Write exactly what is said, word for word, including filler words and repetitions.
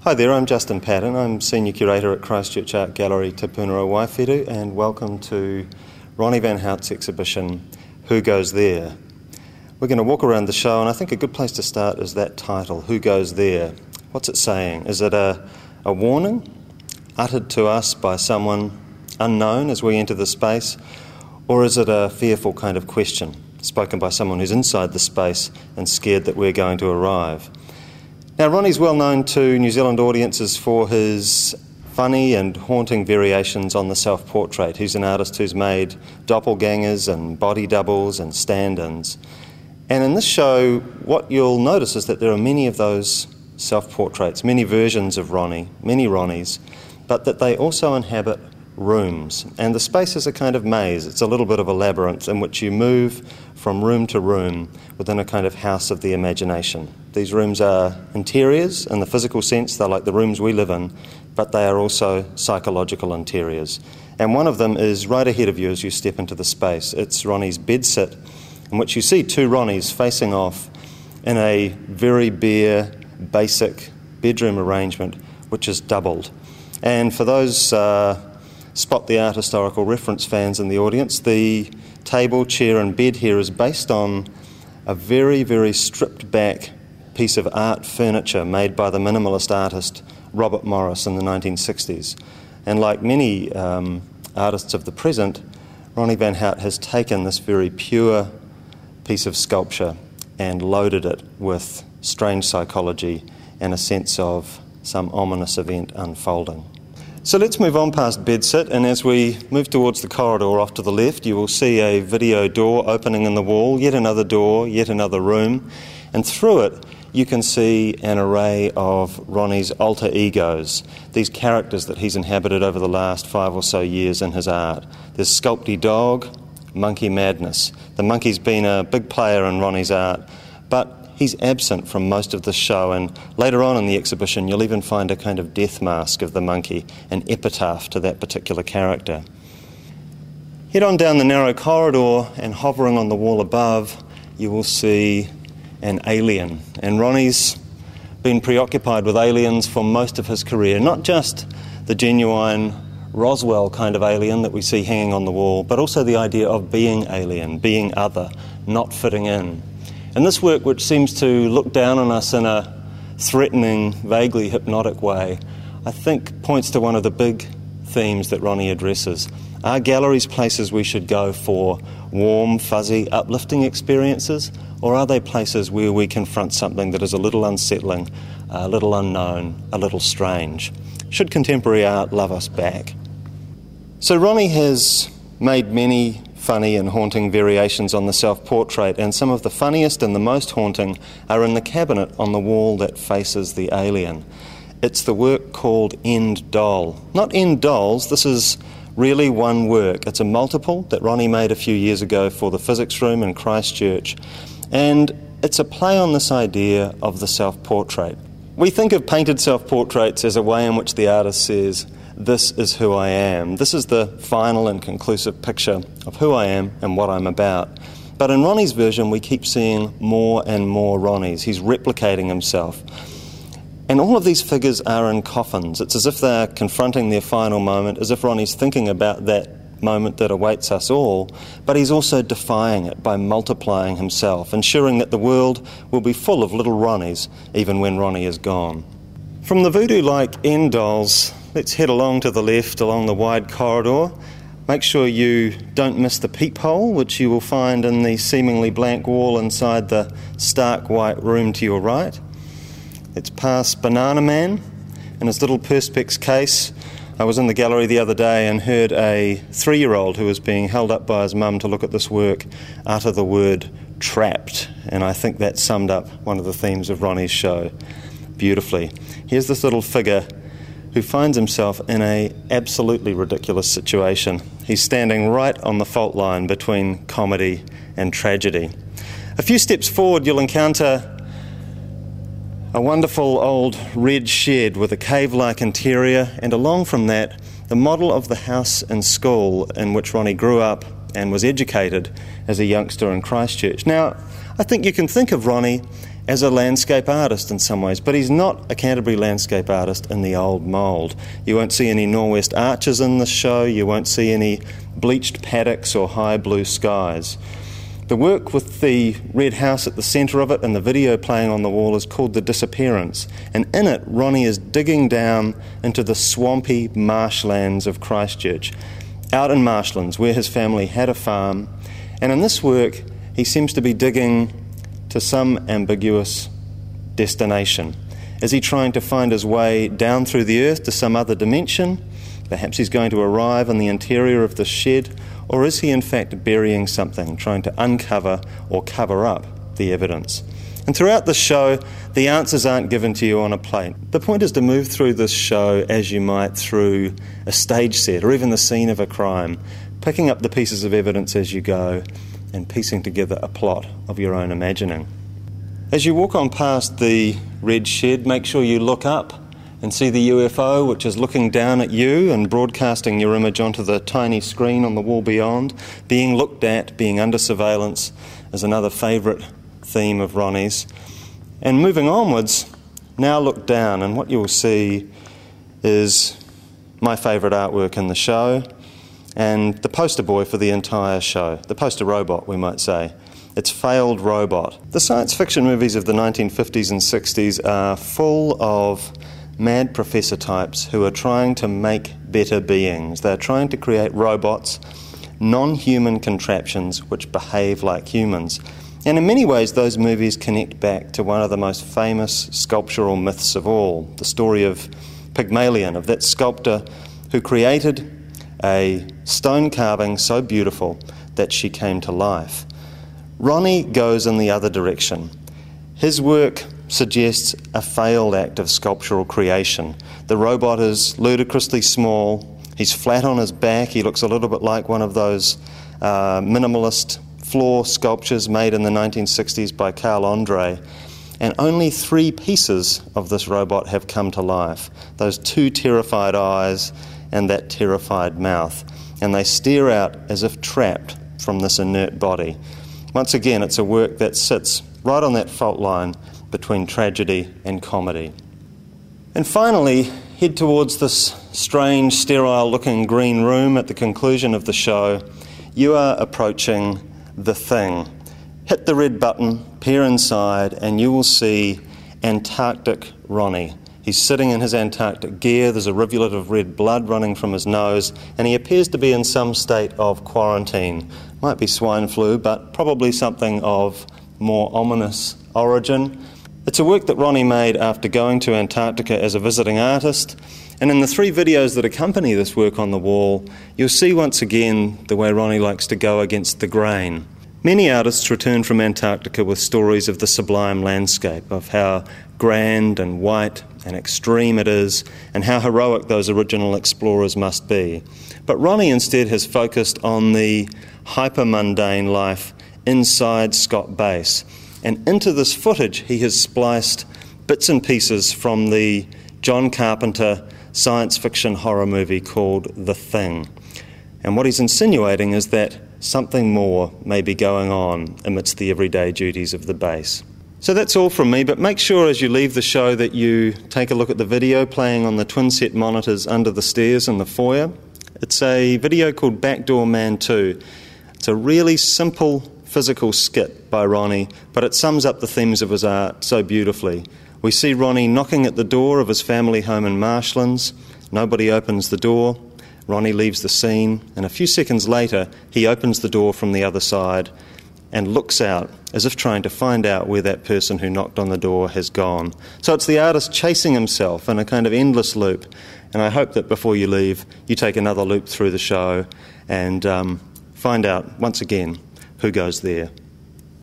Hi there, I'm Justin Patton. I'm Senior Curator at Christchurch Art Gallery Te Pūnera Waiwhetu, and welcome to Ronnie Van Hout's exhibition, Who Goes There? We're going to walk around the show, and I think a good place to start is that title, Who Goes There? What's it saying? Is it a, a warning uttered to us by someone unknown as we enter the space, or is it a fearful kind of question spoken by someone who's inside the space and scared that we're going to arrive? Now, Ronnie's well known to New Zealand audiences for his funny and haunting variations on the self-portrait. He's an artist who's made doppelgangers and body doubles and stand-ins. And in this show, what you'll notice is that there are many of those self-portraits, many versions of Ronnie, many Ronnies, but that they also inhabit rooms. And the space is a kind of maze. It's a little bit of a labyrinth in which you move from room to room within a kind of house of the imagination. These rooms are interiors in the physical sense. They're like the rooms we live in, but they are also psychological interiors. And one of them is right ahead of you as you step into the space. It's Ronnie's bedsit, in which you see two Ronnies facing off in a very bare, basic bedroom arrangement, which is doubled. And for those uh, Spot the Art Historical Reference fans in the audience, the table, chair and bed here is based on a very, very stripped back piece of art furniture made by the minimalist artist Robert Morris in the nineteen sixties. And like many um, artists of the present, Ronnie Van Hout has taken this very pure piece of sculpture and loaded it with strange psychology and a sense of some ominous event unfolding. So let's move on past bedsit, and as we move towards the corridor off to the left, you will see a video door opening in the wall, yet another door, yet another room, and through it you can see an array of Ronnie's alter egos, these characters that he's inhabited over the last five or so years in his art. There's Sculpty Dog, Monkey Madness. The monkey's been a big player in Ronnie's art, but he's absent from most of the show, and later on in the exhibition you'll even find a kind of death mask of the monkey, an epitaph to that particular character. Head on down the narrow corridor, and hovering on the wall above you will see an alien. And Ronnie's been preoccupied with aliens for most of his career, not just the genuine Roswell kind of alien that we see hanging on the wall, but also the idea of being alien, being other, not fitting in. And this work, which seems to look down on us in a threatening, vaguely hypnotic way, I think points to one of the big themes that Ronnie addresses. Are galleries places we should go for warm, fuzzy, uplifting experiences, or are they places where we confront something that is a little unsettling, a little unknown, a little strange? Should contemporary art love us back? So Ronnie has made many funny and haunting variations on the self-portrait, and some of the funniest and the most haunting are in the cabinet on the wall that faces the alien. It's the work called End Doll. Not End Dolls, this is really one work. It's a multiple that Ronnie made a few years ago for the Physics Room in Christchurch, and it's a play on this idea of the self-portrait. We think of painted self-portraits as a way in which the artist says, this is who I am. This is the final and conclusive picture of who I am and what I'm about. But in Ronnie's version, we keep seeing more and more Ronnies. He's replicating himself. And all of these figures are in coffins. It's as if they're confronting their final moment, as if Ronnie's thinking about that moment that awaits us all, but he's also defying it by multiplying himself, ensuring that the world will be full of little Ronnies, even when Ronnie is gone. From the voodoo-like End Dolls, let's head along to the left along the wide corridor. Make sure you don't miss the peephole, which you will find in the seemingly blank wall inside the stark white room to your right. It's past Banana Man in his little Perspex case. I was in the gallery the other day and heard a three-year-old who was being held up by his mum to look at this work utter the word trapped, and I think that summed up one of the themes of Ronnie's show beautifully. Here's this little figure who finds himself in a absolutely ridiculous situation. He's standing right on the fault line between comedy and tragedy. A few steps forward you'll encounter a wonderful old red shed with a cave-like interior, and along from that the model of the house and school in which Ronnie grew up and was educated as a youngster in Christchurch. Now, I think you can think of Ronnie as a landscape artist in some ways, but he's not a Canterbury landscape artist in the old mould. You won't see any Norwest arches in this show, you won't see any bleached paddocks or high blue skies. The work with the red house at the centre of it and the video playing on the wall is called The Disappearance, and in it Ronnie is digging down into the swampy marshlands of Christchurch, out in marshlands where his family had a farm, and in this work he seems to be digging to some ambiguous destination. Is he trying to find his way down through the earth to some other dimension? Perhaps he's going to arrive in the interior of this shed, or is he in fact burying something, trying to uncover or cover up the evidence? And throughout the show, the answers aren't given to you on a plate. The point is to move through this show as you might through a stage set or even the scene of a crime, picking up the pieces of evidence as you go and piecing together a plot of your own imagining. As you walk on past the red shed, make sure you look up and see the U F O, which is looking down at you and broadcasting your image onto the tiny screen on the wall beyond. Being looked at, being under surveillance, is another favourite theme of Ronnie's. And moving onwards, now look down, and what you'll see is my favourite artwork in the show, and the poster boy for the entire show, the poster robot, we might say. It's Failed Robot. The science fiction movies of the nineteen fifties and sixties are full of mad professor types who are trying to make better beings. They're trying to create robots, non-human contraptions which behave like humans. And in many ways, those movies connect back to one of the most famous sculptural myths of all, the story of Pygmalion, of that sculptor who created a stone carving so beautiful that she came to life. Ronnie goes in the other direction. His work suggests a failed act of sculptural creation. The robot is ludicrously small, he's flat on his back, he looks a little bit like one of those uh, minimalist floor sculptures made in the nineteen sixties by Carl Andre, and only three pieces of this robot have come to life. Those two terrified eyes and that terrified mouth, and they stare out as if trapped from this inert body. Once again, it's a work that sits right on that fault line between tragedy and comedy. And finally, head towards this strange, sterile-looking green room at the conclusion of the show. You are approaching The Thing. Hit the red button, peer inside, and you will see Antarctic Ronnie. He's sitting in his Antarctic gear, there's a rivulet of red blood running from his nose, and he appears to be in some state of quarantine. Might be swine flu, but probably something of more ominous origin. It's a work that Ronnie made after going to Antarctica as a visiting artist, and in the three videos that accompany this work on the wall, you'll see once again the way Ronnie likes to go against the grain. Many artists return from Antarctica with stories of the sublime landscape, of how grand and white and extreme it is, and how heroic those original explorers must be. But Ronnie instead has focused on the hyper-mundane life inside Scott Base, and into this footage he has spliced bits and pieces from the John Carpenter science fiction horror movie called The Thing. And what he's insinuating is that something more may be going on amidst the everyday duties of the base. So that's all from me, but make sure as you leave the show that you take a look at the video playing on the twin set monitors under the stairs in the foyer. It's a video called Backdoor Man two. It's a really simple physical skit by Ronnie, but it sums up the themes of his art so beautifully. We see Ronnie knocking at the door of his family home in Marshlands. Nobody opens the door. Ronnie leaves the scene, and a few seconds later he opens the door from the other side and looks out as if trying to find out where that person who knocked on the door has gone. So it's the artist chasing himself in a kind of endless loop, and I hope that before you leave you take another loop through the show and um, find out once again who goes there.